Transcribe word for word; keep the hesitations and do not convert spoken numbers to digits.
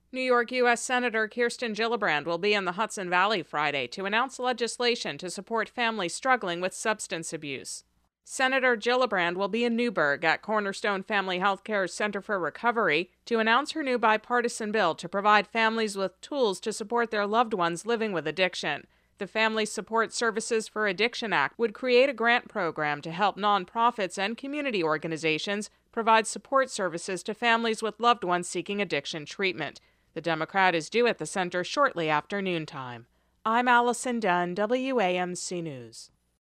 New York U S. Senator Kirsten Gillibrand will be in the Hudson Valley Friday to announce legislation to support families struggling with substance abuse. Senator Gillibrand will be in Newburgh at Cornerstone Family Healthcare's Center for Recovery to announce her new bipartisan bill to provide families with tools to support their loved ones living with addiction. The Family Support Services for Addiction Act would create a grant program to help nonprofits and community organizations provide support services to families with loved ones seeking addiction treatment. The Democrat is due at the center shortly after noontime. I'm Allison Dunn, W A M C News.